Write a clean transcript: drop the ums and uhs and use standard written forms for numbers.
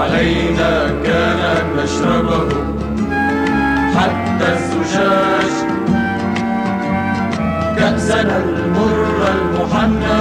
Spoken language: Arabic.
علينا كان أن نشربه حتى الزجاج، كأسنا المر المحنى